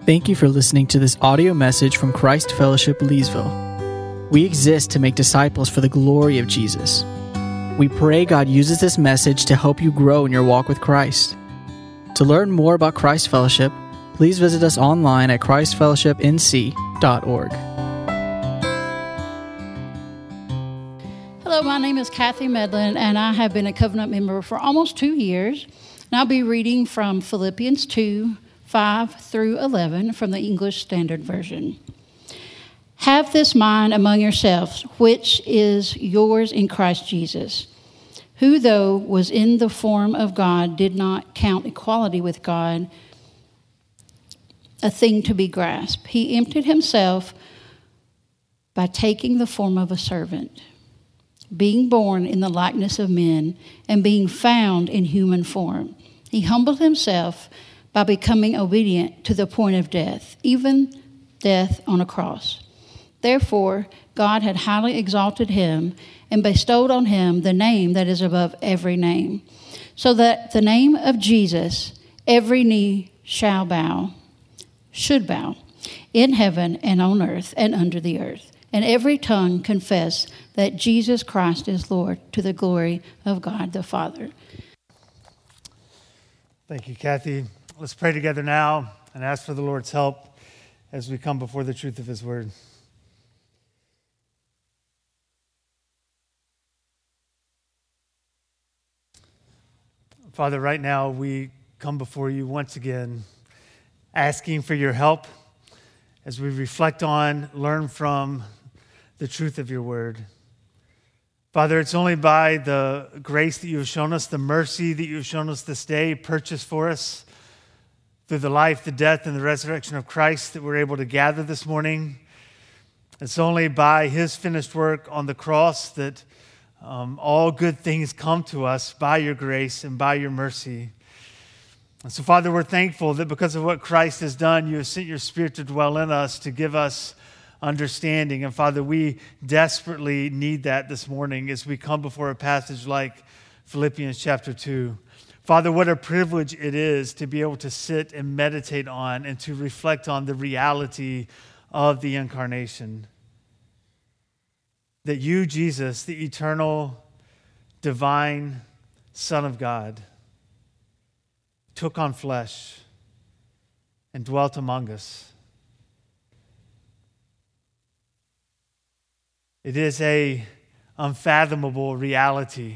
Thank you for listening to this audio message from Christ Fellowship Leesville. We exist to make disciples for the glory of Jesus. We pray God uses this message to help you grow in your walk with Christ. To learn more about Christ Fellowship, please visit us online at christfellowshipnc.org. Hello, my name is Kathy Medlin, and I have been a covenant member for almost 2 years. And I'll be reading from Philippians 2, 5 through 11 from the English Standard Version. Have this mind among yourselves, which is yours in Christ Jesus, who, though was in the form of God, did not count equality with God a thing to be grasped. He emptied himself by taking the form of a servant, being born in the likeness of men, and being found in human form. He humbled himself by becoming obedient to the point of death, even death on a cross. Therefore, God had highly exalted him and bestowed on him the name that is above every name, so that the name of Jesus every knee should bow, in heaven and on earth and under the earth, and every tongue confess that Jesus Christ is Lord, to the glory of God the Father. Thank you, Kathy. Let's pray together now and ask for the Lord's help as we come before the truth of his word. Father, right now we come before you once again, asking for your help as we reflect on, learn from the truth of your word. Father, it's only by the grace that you have shown us, the mercy that you have shown us this day, purchased for us through the life, the death, and the resurrection of Christ, that we're able to gather this morning. It's only by his finished work on the cross that all good things come to us by your grace and by your mercy. And so, Father, we're thankful that because of what Christ has done, you have sent your Spirit to dwell in us, to give us understanding. And Father, we desperately need that this morning as we come before a passage like Philippians chapter 2. Father, what a privilege it is to be able to sit and meditate on and to reflect on the reality of the incarnation. That you, Jesus, the eternal, divine Son of God, took on flesh and dwelt among us. It is an unfathomable reality.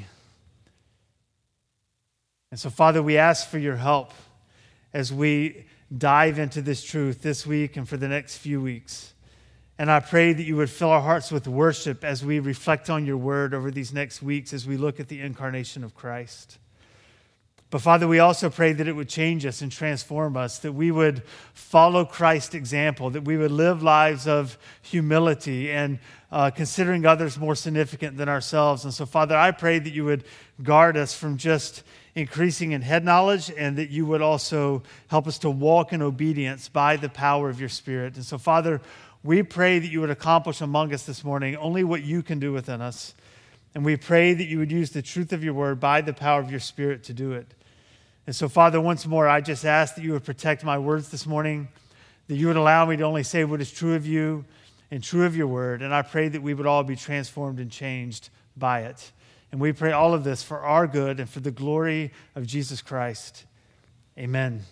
And so, Father, we ask for your help as we dive into this truth this week and for the next few weeks. And I pray that you would fill our hearts with worship as we reflect on your word over these next weeks as we look at the incarnation of Christ. But Father, we also pray that it would change us and transform us, that we would follow Christ's example, that we would live lives of humility and considering others more significant than ourselves. And so, Father, I pray that you would guard us from just increasing in head knowledge, and that you would also help us to walk in obedience by the power of your Spirit. And so, Father, we pray that you would accomplish among us this morning only what you can do within us. And we pray that you would use the truth of your word by the power of your Spirit to do it. And so, Father, once more, I just ask that you would protect my words this morning, that you would allow me to only say what is true of you and true of your word. And I pray that we would all be transformed and changed by it. And we pray all of this for our good and for the glory of Jesus Christ. Amen.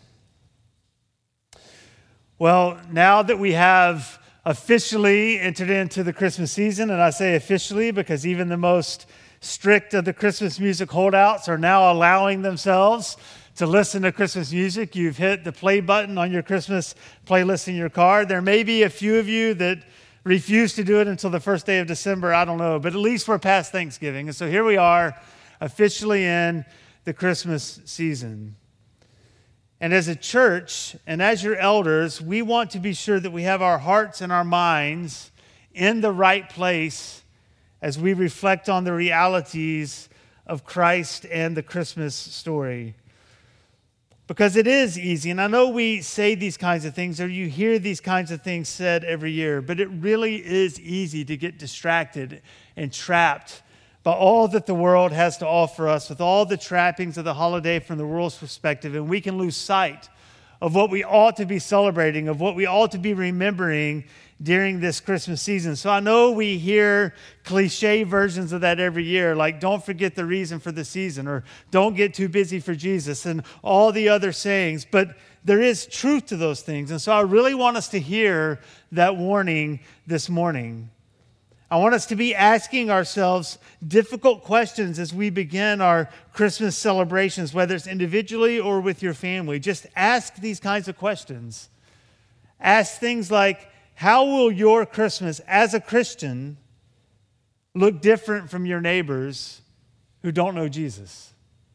Well, now that we have officially entered into the Christmas season, and I say officially because even the most strict of the Christmas music holdouts are now allowing themselves to listen to Christmas music. You've hit the play button on your Christmas playlist in your car. There may be a few of you that refuse to do it until the first day of December. I don't know, but at least we're past Thanksgiving. And so here we are, officially in the Christmas season. And as a church and as your elders, we want to be sure that we have our hearts and our minds in the right place as we reflect on the realities of Christ and the Christmas story. Because it is easy, and I know we say these kinds of things, or you hear these kinds of things said every year, but it really is easy to get distracted and trapped by all that the world has to offer us, with all the trappings of the holiday from the world's perspective, and we can lose sight of what we ought to be celebrating, of what we ought to be remembering during this Christmas season. So I know we hear cliche versions of that every year, like don't forget the reason for the season, or don't get too busy for Jesus, and all the other sayings. But there is truth to those things. And so I really want us to hear that warning this morning. I want us to be asking ourselves difficult questions as we begin our Christmas celebrations, whether it's individually or with your family. Just ask these kinds of questions. Ask things like, how will your Christmas as a Christian look different from your neighbors who don't know Jesus?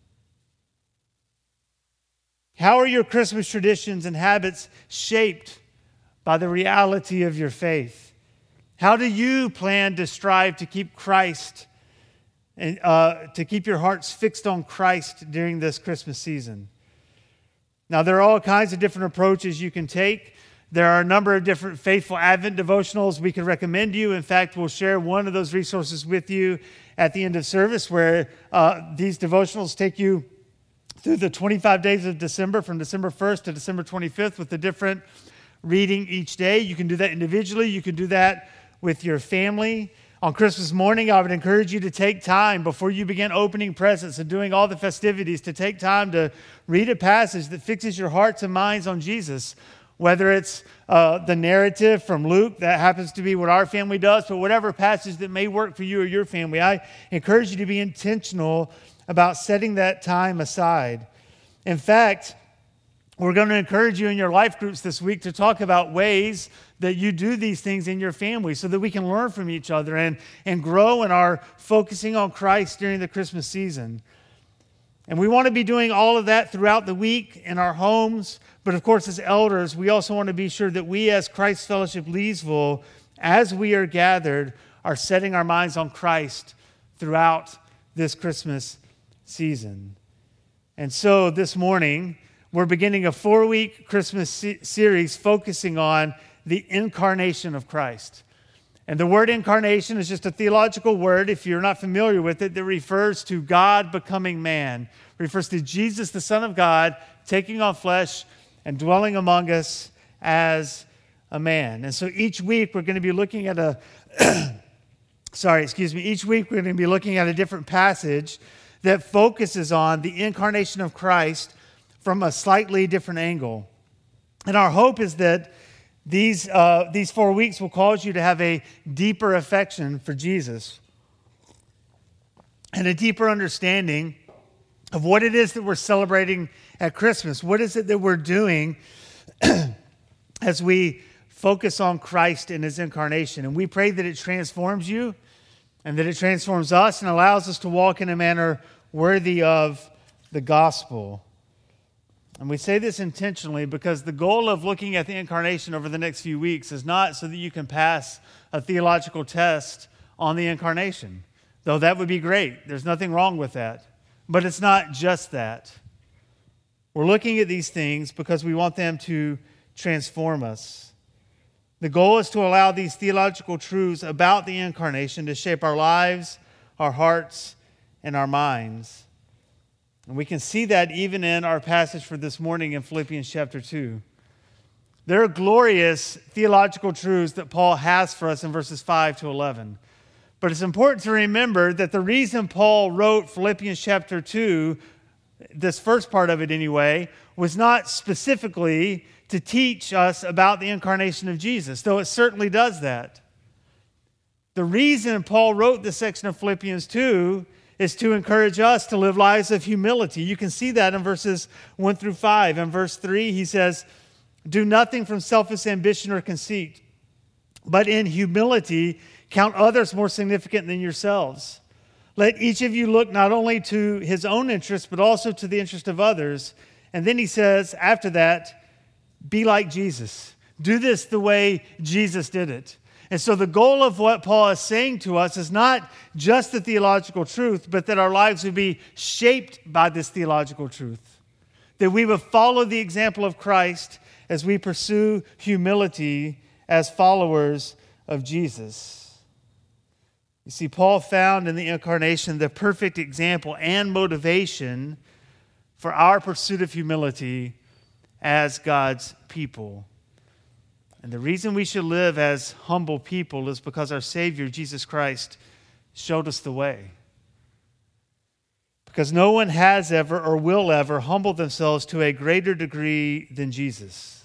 How are your Christmas traditions and habits shaped by the reality of your faith? How do you plan to strive to keep Christ and to keep your hearts fixed on Christ during this Christmas season? Now, there are all kinds of different approaches you can take. There are a number of different faithful Advent devotionals we can recommend to you. In fact, we'll share one of those resources with you at the end of service, where these devotionals take you through the 25 days of December, from December 1st to December 25th, with a different reading each day. You can do that individually. You can do that with your family. On Christmas morning, I would encourage you to take time before you begin opening presents and doing all the festivities, to take time to read a passage that fixes your hearts and minds on Jesus. Whether it's the narrative from Luke, that happens to be what our family does, but whatever passage that may work for you or your family, I encourage you to be intentional about setting that time aside. In fact, we're going to encourage you in your life groups this week to talk about ways that you do these things in your family, so that we can learn from each other and grow in our focusing on Christ during the Christmas season. And we want to be doing all of that throughout the week in our homes. But of course, as elders, we also want to be sure that we as Christ Fellowship Leesville, as we are gathered, are setting our minds on Christ throughout this Christmas season. And so this morning, we're beginning a 4-week Christmas series focusing on the incarnation of Christ. And the word incarnation is just a theological word, if you're not familiar with it, that refers to God becoming man. It refers to Jesus, the Son of God, taking on flesh and dwelling among us as a man. And so each week we're going to be looking at each week we're going to be looking at a different passage that focuses on the incarnation of Christ from a slightly different angle. And our hope is that these 4 weeks will cause you to have a deeper affection for Jesus and a deeper understanding of what it is that we're celebrating at Christmas. What is it that we're doing as we focus on Christ and his incarnation? And we pray that it transforms you and that it transforms us and allows us to walk in a manner worthy of the gospel. And we say this intentionally because the goal of looking at the incarnation over the next few weeks is not so that you can pass a theological test on the incarnation, though that would be great. There's nothing wrong with that. But it's not just that. We're looking at these things because we want them to transform us. The goal is to allow these theological truths about the incarnation to shape our lives, our hearts, and our minds. And we can see that even in our passage for this morning in Philippians chapter 2. There are glorious theological truths that Paul has for us in verses 5 to 11. But it's important to remember that the reason Paul wrote Philippians chapter 2, this first part of it anyway, was not specifically to teach us about the incarnation of Jesus, though it certainly does that. The reason Paul wrote this section of Philippians 2 is to encourage us to live lives of humility. You can see that in verses 1 through 5. In verse 3, he says, "Do nothing from selfish ambition or conceit, but in humility count others more significant than yourselves. Let each of you look not only to his own interest, but also to the interest of others." And then he says, after that, be like Jesus. Do this the way Jesus did it. And so the goal of what Paul is saying to us is not just the theological truth, but that our lives would be shaped by this theological truth. That we would follow the example of Christ as we pursue humility as followers of Jesus. You see, Paul found in the incarnation the perfect example and motivation for our pursuit of humility as God's people. And the reason we should live as humble people is because our Savior, Jesus Christ, showed us the way. Because no one has ever or will ever humble themselves to a greater degree than Jesus.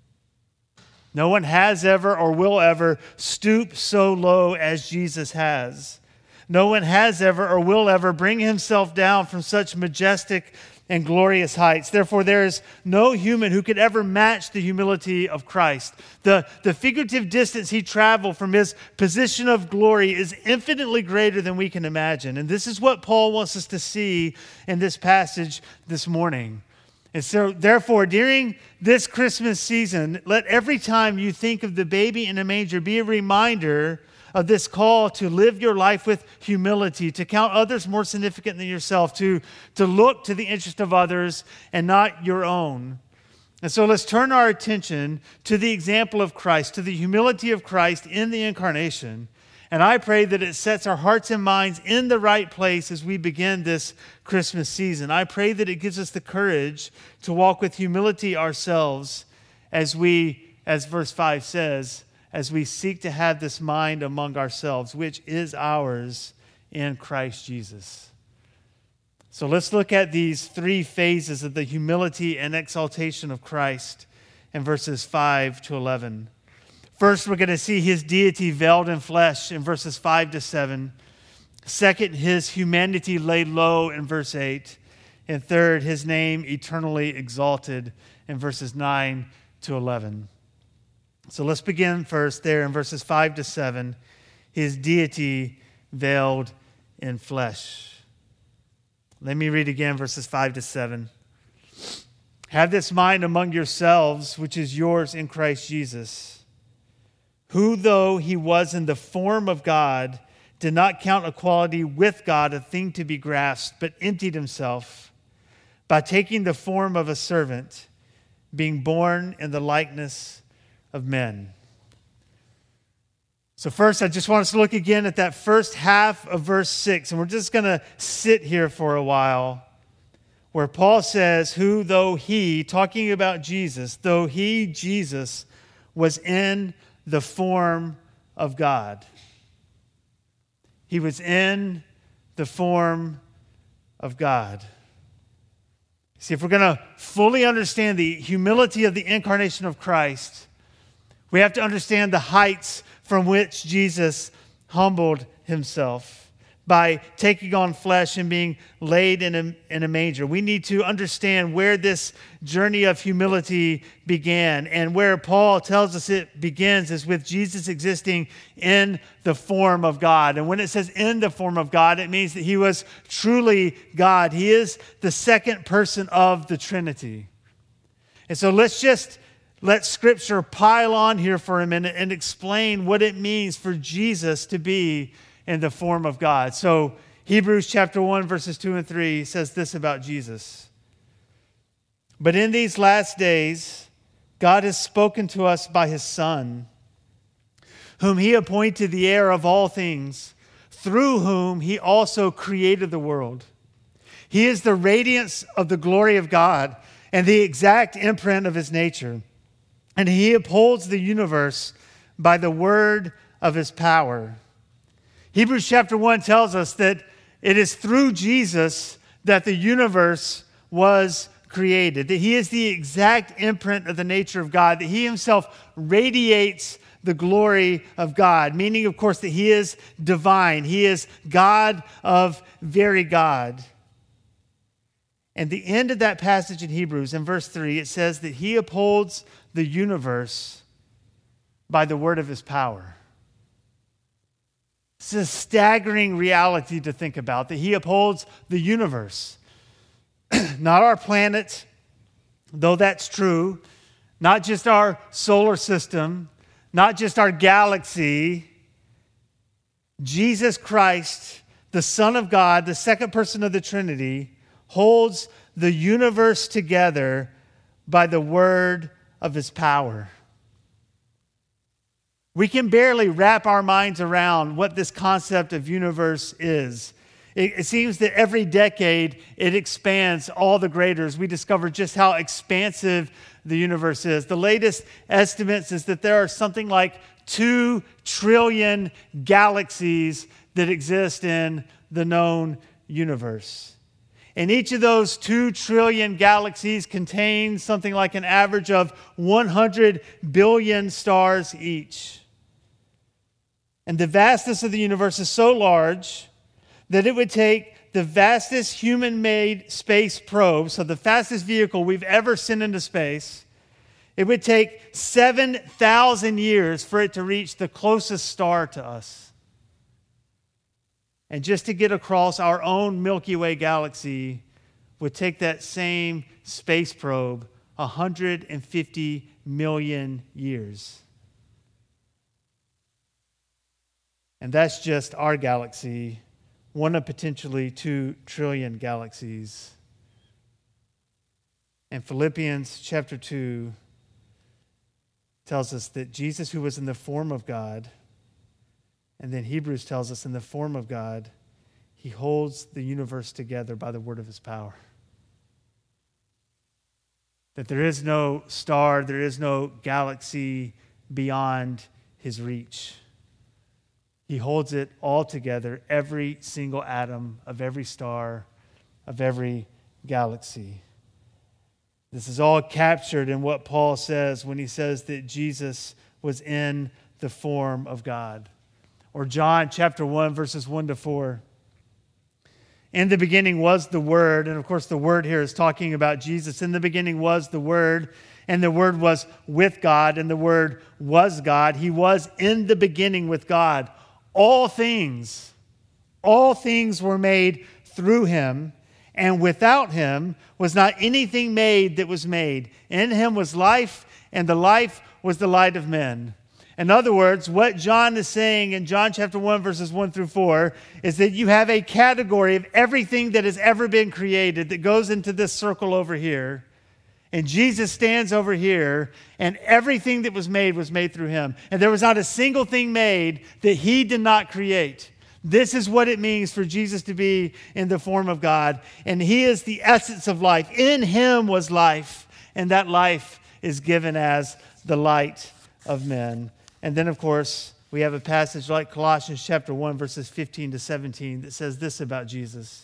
No one has ever or will ever stoop so low as Jesus has. No one has ever or will ever bring himself down from such majestic and glorious heights. Therefore, there is no human who could ever match the humility of Christ. The figurative distance he traveled from his position of glory is infinitely greater than we can imagine. And this is what Paul wants us to see in this passage this morning. And so, therefore, during this Christmas season, let every time you think of the baby in a manger be a reminder of this call to live your life with humility, to count others more significant than yourself, to look to the interest of others and not your own. And so let's turn our attention to the example of Christ, to the humility of Christ in the incarnation. And I pray that it sets our hearts and minds in the right place as we begin this Christmas season. I pray that it gives us the courage to walk with humility ourselves as we, as verse 5 says, as we seek to have this mind among ourselves, which is ours in Christ Jesus. So let's look at these three phases of the humility and exaltation of Christ in verses 5 to 11. First, we're going to see his deity veiled in flesh in verses 5 to 7. Second, his humanity laid low in verse 8. And third, his name eternally exalted in verses 9 to 11. So let's begin first there in verses 5 to 7, his deity veiled in flesh. Let me read again verses 5 to 7. Have this mind among yourselves, which is yours in Christ Jesus, who, though he was in the form of God, did not count equality with God a thing to be grasped, but emptied himself by taking the form of a servant, being born in the likeness of men. So first, I just want us to look again at that first half of verse 6, and we're just going to sit here for a while, where Paul says, who, though he, talking about Jesus, though he, Jesus, was in the form of God. He was in the form of God. See, if we're going to fully understand the humility of the incarnation of Christ, we have to understand the heights from which Jesus humbled himself by taking on flesh and being laid in a manger. We need to understand where this journey of humility began, and where Paul tells us it begins is with Jesus existing in the form of God. And when it says in the form of God, it means that he was truly God. He is the second person of the Trinity. And so let's just let Scripture pile on here for a minute and explain what it means for Jesus to be in the form of God. So Hebrews chapter 1, verses 2 and 3 says this about Jesus. But in these last days, God has spoken to us by his Son, whom he appointed the heir of all things, through whom he also created the world. He is the radiance of the glory of God and the exact imprint of his nature. And he upholds the universe by the word of his power. Hebrews chapter 1 tells us that it is through Jesus that the universe was created, that he is the exact imprint of the nature of God, that he himself radiates the glory of God, meaning, of course, that he is divine. He is God of very God. And the end of that passage in Hebrews, in verse 3, it says that he upholds the universe by the word of his power. It's a staggering reality to think about, that he upholds the universe. Not our planet, though that's true. Not just our solar system. Not just our galaxy. Jesus Christ, the Son of God, the second person of the Trinity, holds the universe together by the word of his power. We can barely wrap our minds around what this concept of universe is. It seems that every decade it expands all the greater as we discover just how expansive the universe is. The latest estimates is that there are something like 2 trillion galaxies that exist in the known universe. And each of those 2 trillion galaxies contains something like an average of 100 billion stars each. And the vastness of the universe is so large that it would take the fastest human-made space probe, so the fastest vehicle we've ever sent into space, it would take 7,000 years for it to reach the closest star to us. And just to get across our own Milky Way galaxy would take that same space probe 150 million years. And that's just our galaxy, one of potentially 2 trillion galaxies. And Philippians chapter 2 tells us that Jesus, who was in the form of God, and then Hebrews tells us in the form of God, he holds the universe together by the word of his power. That there is no star, there is no galaxy beyond his reach. He holds it all together, every single atom of every star, of every galaxy. This is all captured in what Paul says when he says that Jesus was in the form of God. Or John chapter 1, verses 1 to 4. In the beginning was the Word, and of course the Word here is talking about Jesus. In the beginning was the Word, and the Word was with God, and the Word was God. He was in the beginning with God. All things were made through him, and without him was not anything made that was made. In him was life, and the life was the light of men. In other words, what John is saying in John chapter 1, verses 1 through 4, is that you have a category of everything that has ever been created that goes into this circle over here. And Jesus stands over here, and everything that was made through him. And there was not a single thing made that he did not create. This is what it means for Jesus to be in the form of God. And he is the essence of life. In him was life, and that life is given as the light of men. And then, of course, we have a passage like Colossians chapter 1, verses 15 to 17 that says this about Jesus.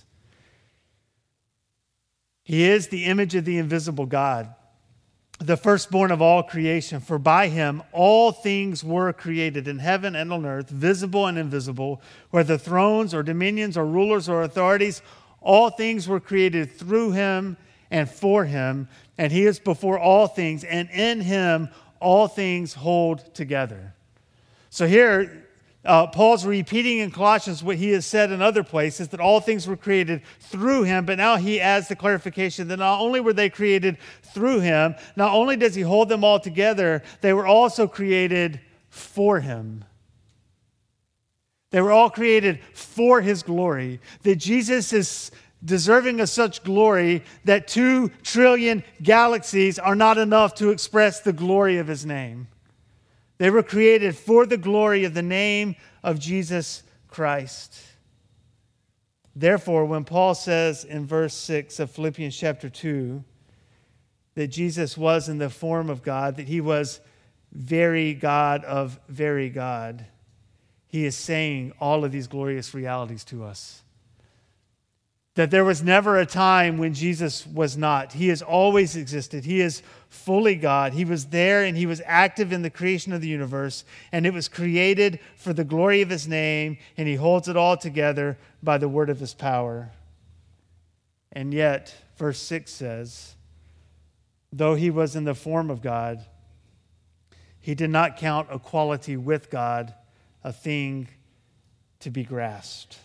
He is the image of the invisible God, the firstborn of all creation. For by him all things were created in heaven and on earth, visible and invisible, whether thrones or dominions or rulers or authorities. All things were created through him and for him, and he is before all things, and in him all things hold together. So here, Paul's repeating in Colossians what he has said in other places, that all things were created through him, but now he adds the clarification that not only were they created through him, not only does he hold them all together, they were also created for him. They were all created for his glory, that Jesus is deserving of such glory that 2 trillion galaxies are not enough to express the glory of his name. They were created for the glory of the name of Jesus Christ. Therefore, when Paul says in verse 6 of Philippians chapter 2 that Jesus was in the form of God, that he was very God of very God, he is saying all of these glorious realities to us. That there was never a time when Jesus was not. He has always existed. He is fully God. He was there and he was active in the creation of the universe, and it was created for the glory of his name, and he holds it all together by the word of his power. And yet, verse 6 says, though he was in the form of God, he did not count equality with God a thing to be grasped.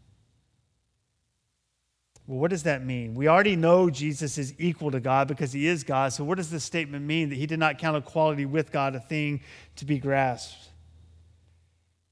Well, what does that mean? We already know Jesus is equal to God because he is God. So what does this statement mean, that he did not count equality with God a thing to be grasped?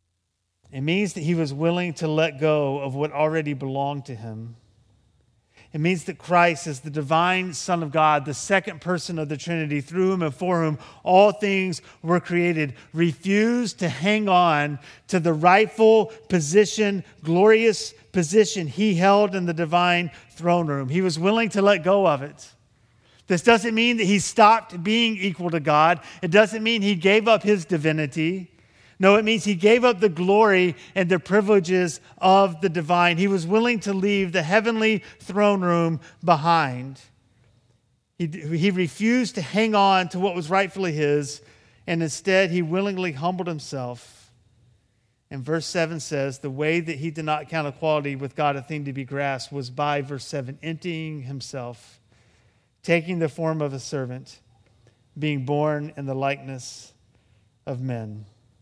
It means that he was willing to let go of what already belonged to him. It means that Christ is the divine Son of God, the second person of the Trinity, through whom and for whom all things were created, refused to hang on to the rightful position, glorious position he held in the divine throne room. He was willing to let go of it. This doesn't mean that he stopped being equal to God. It doesn't mean he gave up his divinity. No, it means he gave up the glory and the privileges of the divine. He was willing to leave the heavenly throne room behind. He refused to hang on to what was rightfully his, and instead he willingly humbled himself. And verse 7 says, the way that he did not count equality with God a thing to be grasped was by, verse 7, emptying himself, taking the form of a servant, being born in the likeness of men.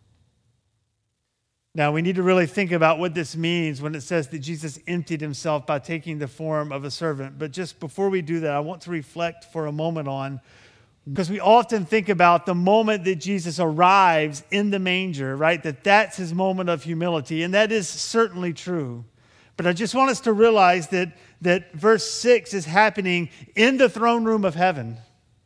Now, we need to really think about what this means when it says that Jesus emptied himself by taking the form of a servant. But just before we do that, I want to reflect for a moment on, because we often think about the moment that Jesus arrives in the manger, right? That's his moment of humility, and that is certainly true. But I just want us to realize that verse 6 is happening in the throne room of heaven.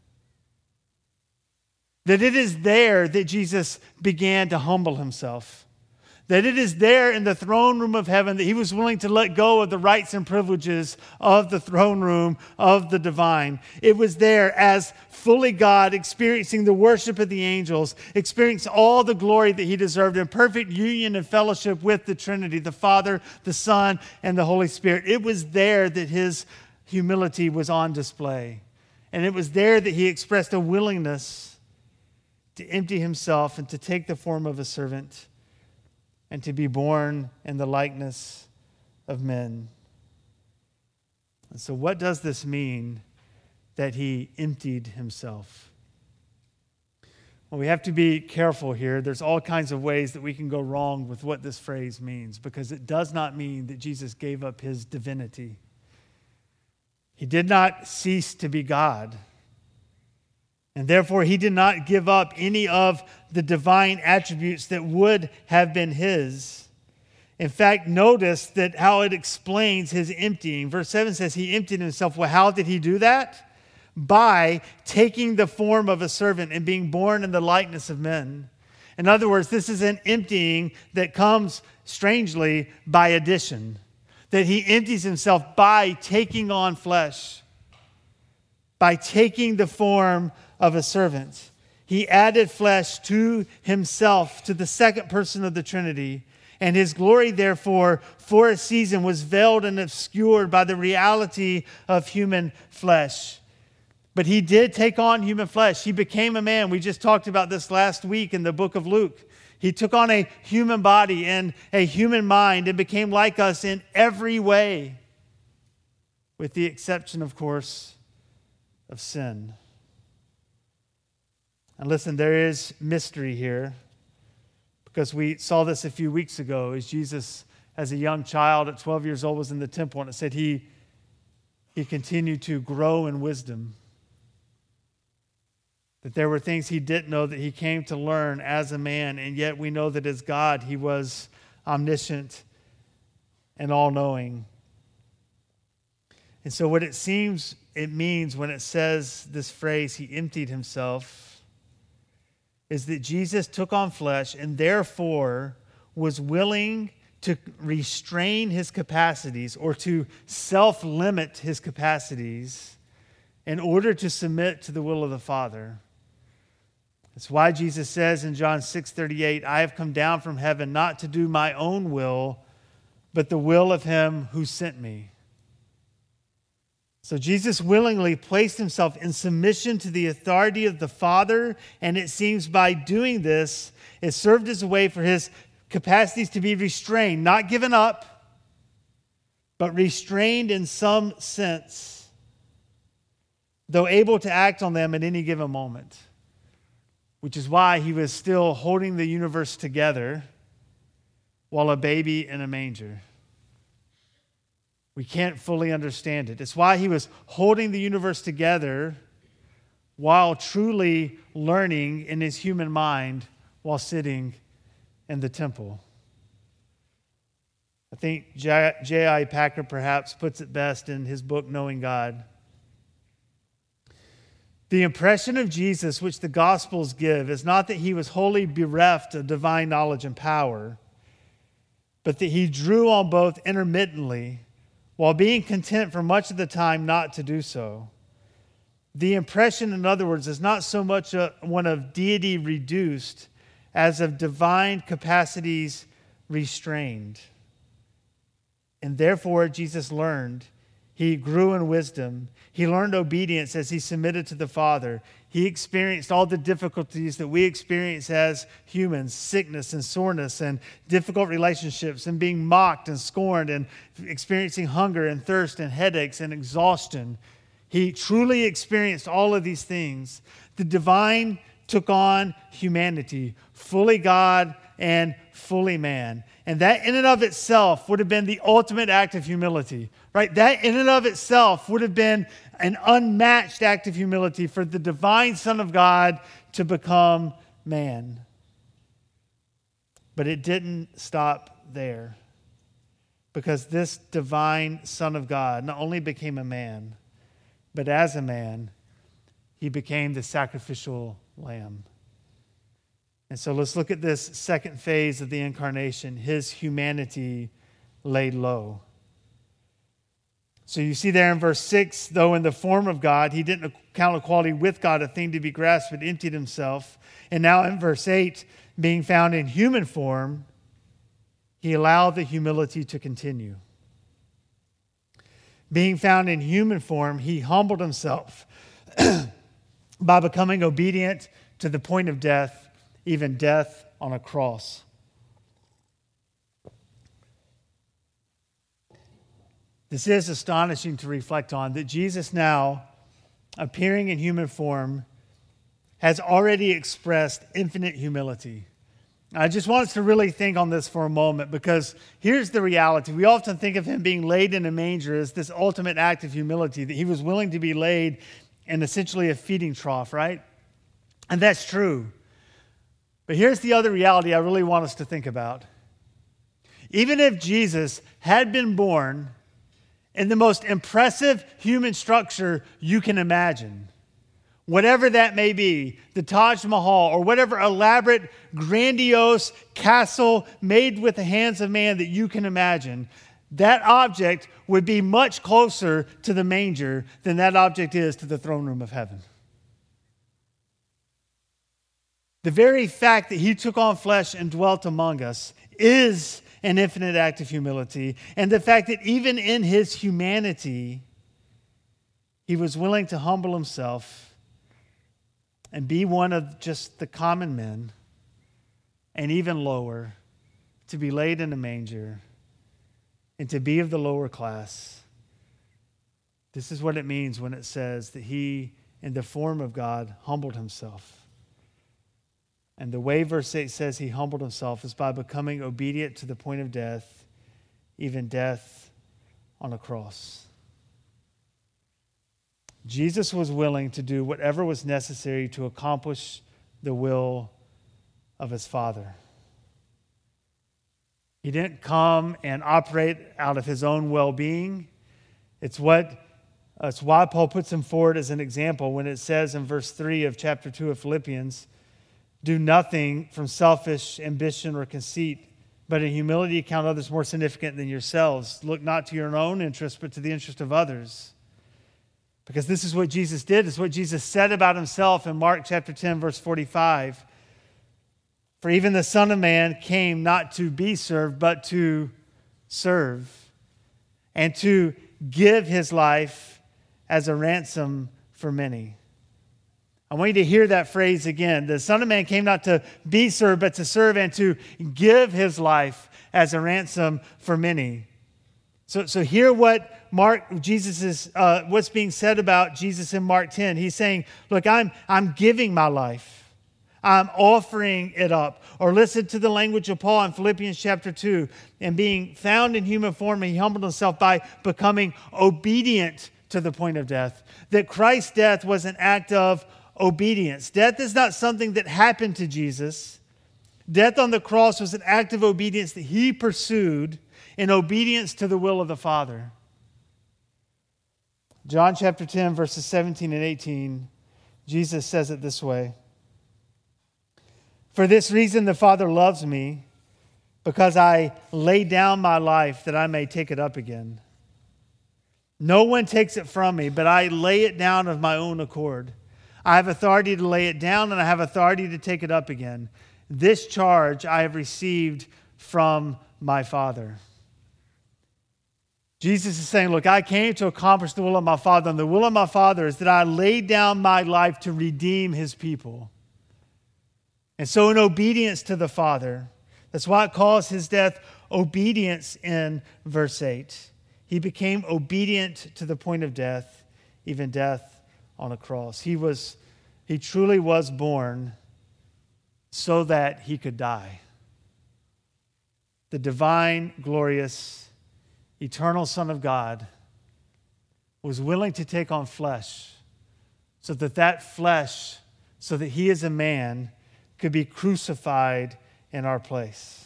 That it is there that Jesus began to humble himself. That it is there in the throne room of heaven that he was willing to let go of the rights and privileges of the throne room of the divine. It was there as fully God, experiencing the worship of the angels, experiencing all the glory that he deserved in perfect union and fellowship with the Trinity, the Father, the Son, and the Holy Spirit. It was there that his humility was on display. And it was there that he expressed a willingness to empty himself and to take the form of a servant, and to be born in the likeness of men. And so what does this mean that he emptied himself? Well, we have to be careful here. There's all kinds of ways that we can go wrong with what this phrase means, because it does not mean that Jesus gave up his divinity. He did not cease to be God. And therefore, he did not give up any of the divine attributes that would have been his. In fact, notice that how it explains his emptying. Verse 7 says he emptied himself. Well, how did he do that? By taking the form of a servant and being born in the likeness of men. In other words, this is an emptying that comes, strangely, by addition. That he empties himself by taking on flesh. By taking the form of a servant. He added flesh to himself, to the second person of the Trinity. And his glory, therefore, for a season was veiled and obscured by the reality of human flesh. But he did take on human flesh. He became a man. We just talked about this last week in the book of Luke. He took on a human body and a human mind and became like us in every way, with the exception, of course, of sin. And listen, there is mystery here, because we saw this a few weeks ago as Jesus, as a young child at 12 years old, was in the temple, and it said he continued to grow in wisdom. That there were things he didn't know that he came to learn as a man, and yet we know that as God, he was omniscient and all-knowing. And so what it seems it means when it says this phrase, he emptied himself, is that Jesus took on flesh and therefore was willing to restrain his capacities or to self-limit his capacities in order to submit to the will of the Father. That's why Jesus says in John 6:38, I have come down from heaven not to do my own will, but the will of him who sent me. So Jesus willingly placed himself in submission to the authority of the Father, and it seems by doing this, it served as a way for his capacities to be restrained, not given up, but restrained in some sense, though able to act on them at any given moment, which is why he was still holding the universe together while a baby in a manger. We can't fully understand it. It's why he was holding the universe together while truly learning in his human mind while sitting in the temple. I think J.I. Packer perhaps puts it best in his book, Knowing God. The impression of Jesus which the Gospels give is not that he was wholly bereft of divine knowledge and power, but that he drew on both intermittently, while being content for much of the time not to do so. The impression, in other words, is not so much one of deity reduced as of divine capacities restrained. And therefore, Jesus learned. He grew in wisdom. He learned obedience as he submitted to the Father. He experienced all the difficulties that we experience as humans, sickness and soreness and difficult relationships and being mocked and scorned and experiencing hunger and thirst and headaches and exhaustion. He truly experienced all of these things. The divine took on humanity, fully God and fully man. And that in and of itself would have been the ultimate act of humility, right? That in and of itself would have been an unmatched act of humility for the divine Son of God to become man. But it didn't stop there, because this divine Son of God not only became a man, but as a man, he became the sacrificial lamb. And so let's look at this second phase of the incarnation, his humanity laid low. So you see there in verse 6, though in the form of God, he didn't count equality with God a thing to be grasped, but emptied himself. And now in verse 8, being found in human form, he allowed the humility to continue. Being found in human form, he humbled himself by becoming obedient to the point of death, even death on a cross. This is astonishing to reflect on, that Jesus now, appearing in human form, has already expressed infinite humility. I just want us to really think on this for a moment, because here's the reality. We often think of him being laid in a manger as this ultimate act of humility, that he was willing to be laid in essentially a feeding trough, right? And that's true. But here's the other reality I really want us to think about. Even if Jesus had been born in the most impressive human structure you can imagine, whatever that may be, the Taj Mahal or whatever elaborate, grandiose castle made with the hands of man that you can imagine, that object would be much closer to the manger than that object is to the throne room of heaven. The very fact that he took on flesh and dwelt among us is an infinite act of humility. And the fact that even in his humanity, he was willing to humble himself and be one of just the common men, and even lower, to be laid in a manger and to be of the lower class. This is what it means when it says that he, in the form of God, humbled himself. And the way verse 8 says he humbled himself is by becoming obedient to the point of death, even death on a cross. Jesus was willing to do whatever was necessary to accomplish the will of his Father. He didn't come and operate out of his own well-being. It's why Paul puts him forward as an example when it says in verse 3 of chapter 2 of Philippians, do nothing from selfish ambition or conceit, but in humility count others more significant than yourselves. Look not to your own interest, but to the interest of others. Because this is what Jesus did. It's what Jesus said about himself in Mark chapter 10, verse 45. For even the Son of Man came not to be served, but to serve, and to give his life as a ransom for many. I want you to hear that phrase again. The Son of Man came not to be served, but to serve and to give his life as a ransom for many. So hear what what's being said about Jesus in Mark 10. He's saying, look, I'm giving my life. I'm offering it up. Or listen to the language of Paul in Philippians chapter 2. And being found in human form, he humbled himself by becoming obedient to the point of death. That Christ's death was an act of obedience. Death is not something that happened to Jesus. Death on the cross was an act of obedience that he pursued in obedience to the will of the Father. John chapter 10, verses 17 and 18, Jesus says it this way. For this reason the Father loves me, because I lay down my life that I may take it up again. No one takes it from me, but I lay it down of my own accord. I have authority to lay it down, and I have authority to take it up again. This charge I have received from my Father. Jesus is saying, look, I came to accomplish the will of my Father, and the will of my Father is that I lay down my life to redeem his people. And so in obedience to the Father, that's why it calls his death obedience in verse 8. He became obedient to the point of death, even death on a cross. He truly was born so that he could die. The divine, glorious, eternal Son of God was willing to take on flesh so that flesh, so that he as a man could be crucified in our place.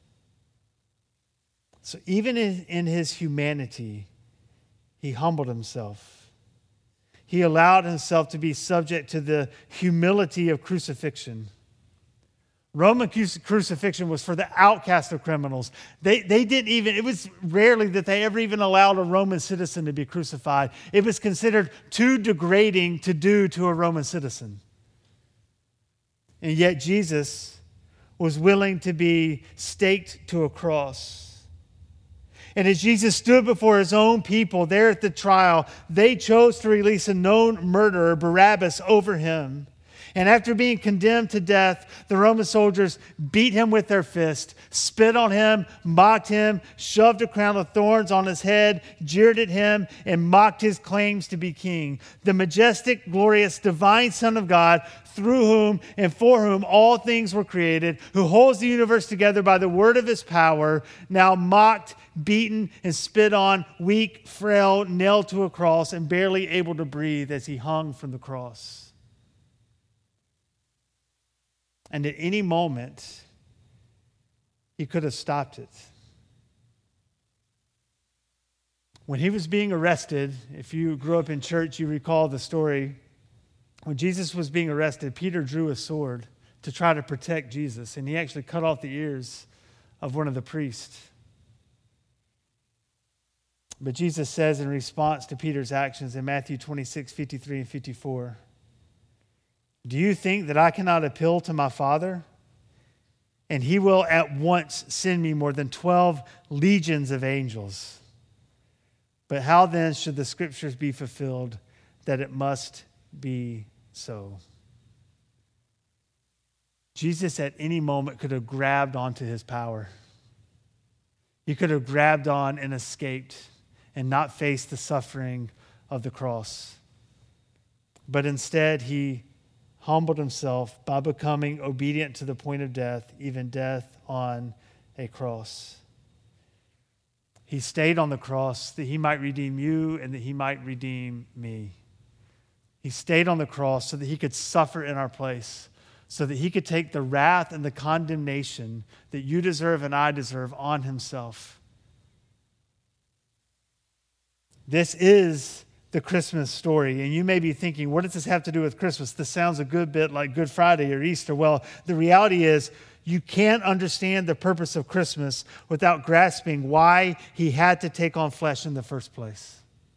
So even in his humanity, he humbled himself. He allowed himself to be subject to the humility of crucifixion. Roman crucifixion was for the outcast of criminals. They didn't even, it was rarely that they ever even allowed a Roman citizen to be crucified. It was considered too degrading to do to a Roman citizen. And yet Jesus was willing to be staked to a cross. And as Jesus stood before his own people there at the trial, they chose to release a known murderer, Barabbas, over him. And after being condemned to death, the Roman soldiers beat him with their fist, spit on him, mocked him, shoved a crown of thorns on his head, jeered at him, and mocked his claims to be king. The majestic, glorious, divine Son of God, through whom and for whom all things were created, who holds the universe together by the word of his power, now mocked, beaten, and spit on, weak, frail, nailed to a cross, and barely able to breathe as he hung from the cross. And at any moment, he could have stopped it. When he was being arrested, if you grew up in church, you recall the story. When Jesus was being arrested, Peter drew a sword to try to protect Jesus, and he actually cut off the ears of one of the priests. But Jesus says in response to Peter's actions in Matthew 26, 53 and 54, do you think that I cannot appeal to my Father? And he will at once send me more than 12 legions of angels. But how then should the scriptures be fulfilled that it must be so? Jesus at any moment could have grabbed onto his power. He could have grabbed on and escaped and not faced the suffering of the cross. But instead, he humbled himself by becoming obedient to the point of death, even death on a cross. He stayed on the cross that he might redeem you and that he might redeem me. He stayed on the cross so that he could suffer in our place, so that he could take the wrath and the condemnation that you deserve and I deserve on himself. This is the Christmas story. And you may be thinking, what does this have to do with Christmas? This sounds a good bit like Good Friday or Easter. Well, the reality is you can't understand the purpose of Christmas without grasping why he had to take on flesh in the first place.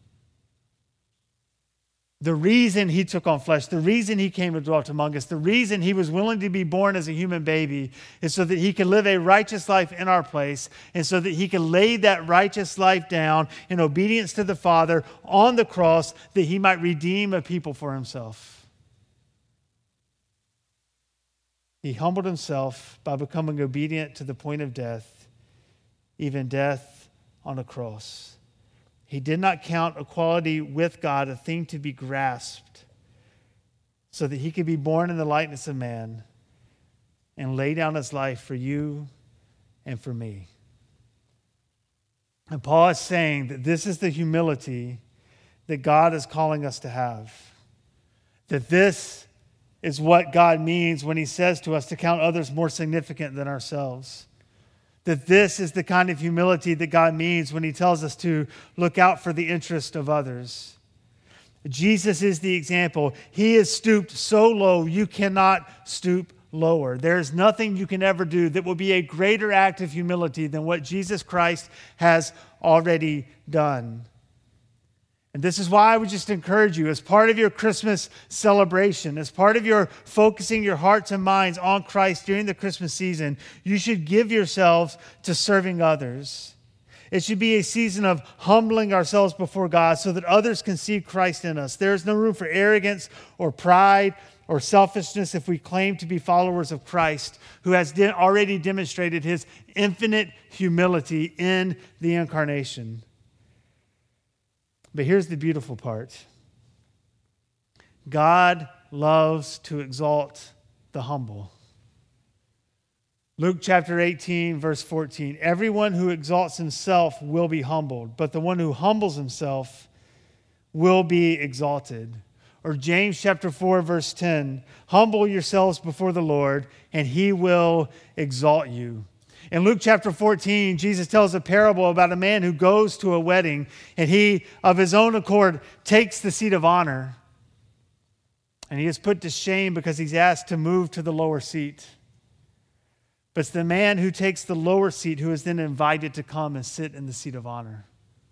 The reason he took on flesh, the reason he came and dwelt among us, the reason he was willing to be born as a human baby is so that he could live a righteous life in our place and so that he could lay that righteous life down in obedience to the Father on the cross that he might redeem a people for himself. He humbled himself by becoming obedient to the point of death, even death on a cross. He did not count equality with God a thing to be grasped, so that he could be born in the likeness of man and lay down his life for you and for me. And Paul is saying that this is the humility that God is calling us to have. That this is what God means when he says to us to count others more significant than ourselves. that this is the kind of humility that God means when he tells us to look out for the interest of others. Jesus is the example. He is stooped so low you cannot stoop lower. There is nothing you can ever do that will be a greater act of humility than what Jesus Christ has already done. And this is why I would just encourage you, as part of your Christmas celebration, as part of your focusing your hearts and minds on Christ during the Christmas season, you should give yourselves to serving others. It should be a season of humbling ourselves before God so that others can see Christ in us. There is no room for arrogance or pride or selfishness if we claim to be followers of Christ, who has already demonstrated his infinite humility in the incarnation. But here's the beautiful part. God loves to exalt the humble. Luke chapter 18, verse 14. Everyone who exalts himself will be humbled, but the one who humbles himself will be exalted. Or James chapter 4, verse 10. Humble yourselves before the Lord, and he will exalt you. In Luke chapter 14, Jesus tells a parable about a man who goes to a wedding, and he, of his own accord, takes the seat of honor. And he is put to shame because he's asked to move to the lower seat. But it's the man who takes the lower seat who is then invited to come and sit in the seat of honor.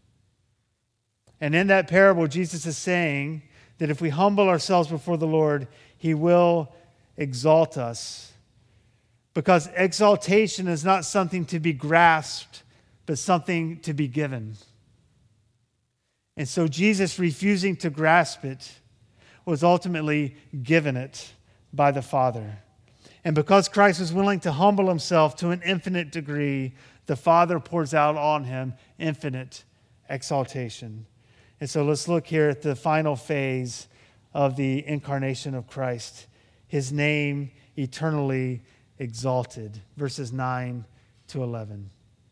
And in that parable, Jesus is saying that if we humble ourselves before the Lord, he will exalt us. Because exaltation is not something to be grasped, but something to be given. And so Jesus, refusing to grasp it, was ultimately given it by the Father. And because Christ was willing to humble himself to an infinite degree, the Father pours out on him infinite exaltation. And so let's look here at the final phase of the incarnation of Christ. His name eternally exalted. Verses 9 to 11.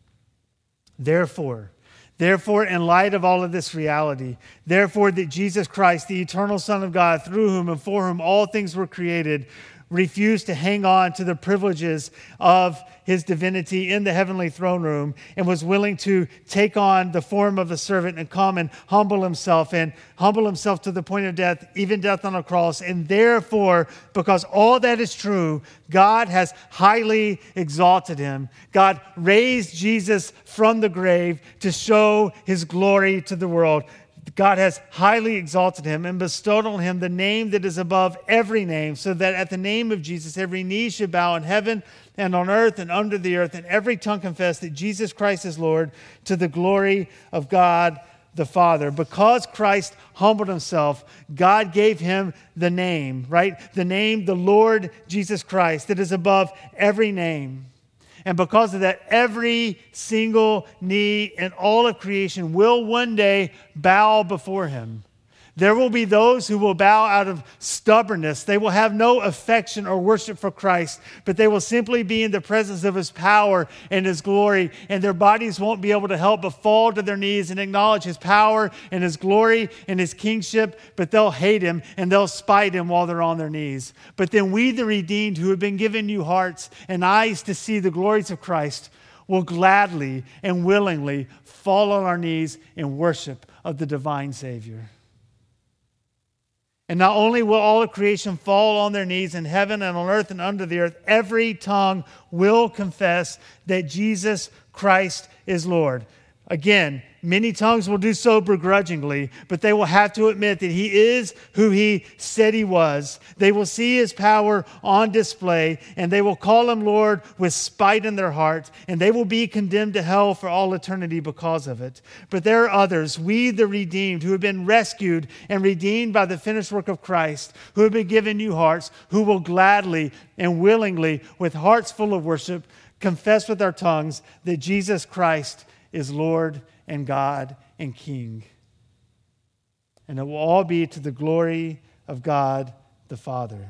Therefore, in light of all of this reality, therefore that Jesus Christ, the eternal Son of God, through whom and for whom all things were created, refused to hang on to the privileges of his divinity in the heavenly throne room and was willing to take on the form of a servant and come and humble himself to the point of death, even death on a cross. And therefore, because all that is true, God has highly exalted him. God raised Jesus from the grave to show his glory to the world. God has highly exalted him and bestowed on him the name that is above every name, so that at the name of Jesus every knee should bow in heaven and on earth and under the earth, and every tongue confess that Jesus Christ is Lord, to the glory of God the Father. Because Christ humbled himself, God gave him the name, right? The name, the Lord Jesus Christ, that is above every name. And because of that, every single knee in all of creation will one day bow before him. There will be those who will bow out of stubbornness. They will have no affection or worship for Christ, but they will simply be in the presence of his power and his glory, and their bodies won't be able to help but fall to their knees and acknowledge his power and his glory and his kingship, but they'll hate him and they'll spite him while they're on their knees. But then we, the redeemed, who have been given new hearts and eyes to see the glories of Christ, will gladly and willingly fall on our knees in worship of the divine Savior. And not only will all of creation fall on their knees in heaven and on earth and under the earth, every tongue will confess that Jesus Christ is Lord. Again, many tongues will do so begrudgingly, but they will have to admit that he is who he said he was. They will see his power on display, and they will call him Lord with spite in their heart, and they will be condemned to hell for all eternity because of it. But there are others, we the redeemed, who have been rescued and redeemed by the finished work of Christ, who have been given new hearts, who will gladly and willingly, with hearts full of worship, confess with our tongues that Jesus Christ is Lord and God and King. And it will all be to the glory of God the Father.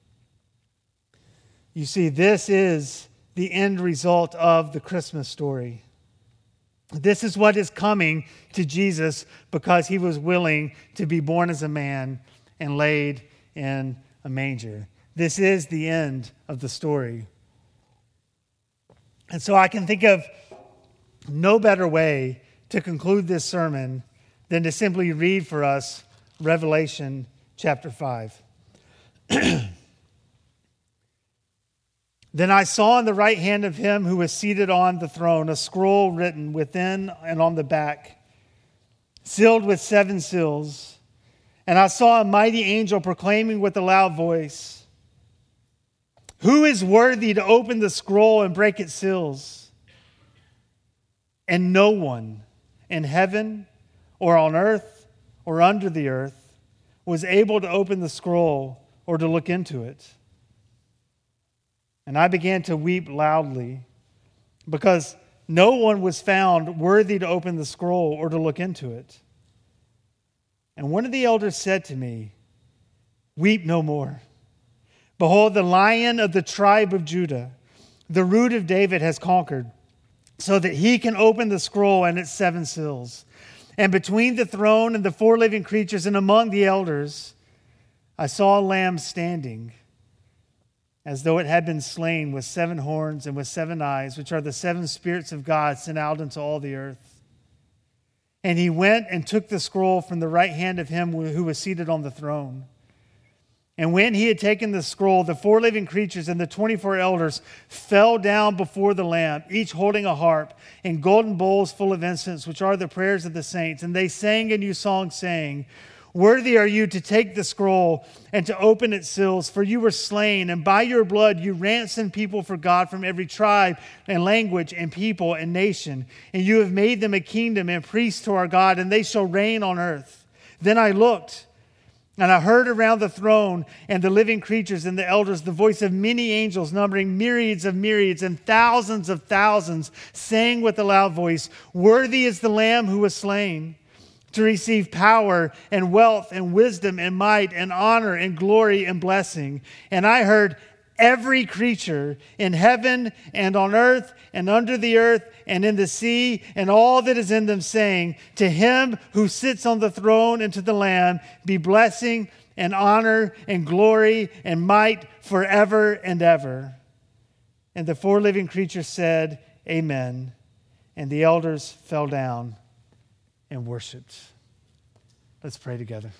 You see, this is the end result of the Christmas story. This is what is coming to Jesus because he was willing to be born as a man and laid in a manger. This is the end of the story. And so I can think of no better way to conclude this sermon than to simply read for us Revelation chapter 5. Then I saw in the right hand of him who was seated on the throne a scroll written within and on the back, sealed with 7 seals. And I saw a mighty angel proclaiming with a loud voice, "Who is worthy to open the scroll and break its seals?" And no one in heaven or on earth or under the earth was able to open the scroll or to look into it. And I began to weep loudly because no one was found worthy to open the scroll or to look into it. And one of the elders said to me, "Weep no more. Behold, the Lion of the tribe of Judah, the Root of David, has conquered, so that he can open the scroll and its 7 seals." And between the throne and the 4 living creatures and among the elders, I saw a lamb standing, as though it had been slain, with 7 horns and with 7 eyes, which are the 7 spirits of God sent out into all the earth. And he went and took the scroll from the right hand of him who was seated on the throne. And when he had taken the scroll, the 4 living creatures and the 24 elders fell down before the Lamb, each holding a harp and golden bowls full of incense, which are the prayers of the saints. And they sang a new song, saying, "Worthy are you to take the scroll and to open its seals, for you were slain, and by your blood you ransomed people for God from every tribe and language and people and nation. And you have made them a kingdom and priests to our God, and they shall reign on earth." Then I looked, and I heard around the throne and the living creatures and the elders the voice of many angels, numbering myriads of myriads and thousands of thousands, saying with a loud voice, "Worthy is the Lamb who was slain to receive power and wealth and wisdom and might and honor and glory and blessing." And I heard every creature in heaven and on earth and under the earth and in the sea and all that is in them saying, "To him who sits on the throne and to the Lamb be blessing and honor and glory and might forever and ever." And the 4 living creatures said, "Amen." And the elders fell down and worshiped. Let's pray together.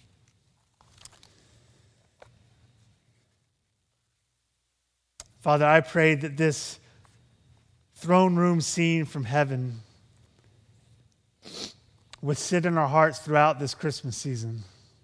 Father, I pray that this throne room scene from heaven would sit in our hearts throughout this Christmas season.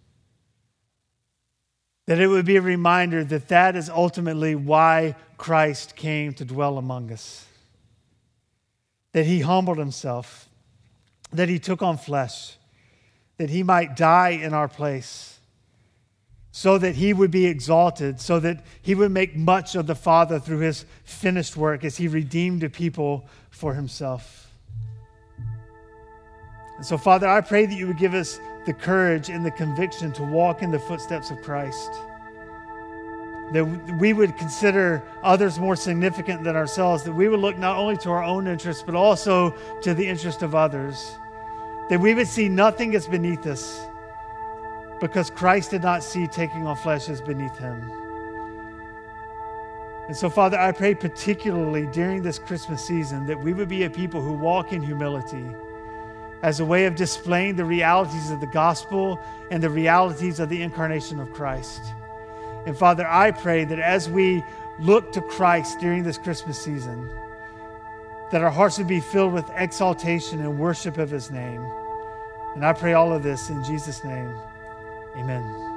That it would be a reminder that that is ultimately why Christ came to dwell among us. That he humbled himself, that he took on flesh, that he might die in our place, so that he would be exalted, so that he would make much of the Father through his finished work as he redeemed a people for himself. And so, Father, I pray that you would give us the courage and the conviction to walk in the footsteps of Christ. That we would consider others more significant than ourselves, that we would look not only to our own interests, but also to the interest of others. That we would see nothing as beneath us, because Christ did not see taking on flesh as beneath him. And so, Father, I pray particularly during this Christmas season that we would be a people who walk in humility as a way of displaying the realities of the gospel and the realities of the incarnation of Christ. And Father, I pray that as we look to Christ during this Christmas season, that our hearts would be filled with exaltation and worship of his name. And I pray all of this in Jesus' name. Amen.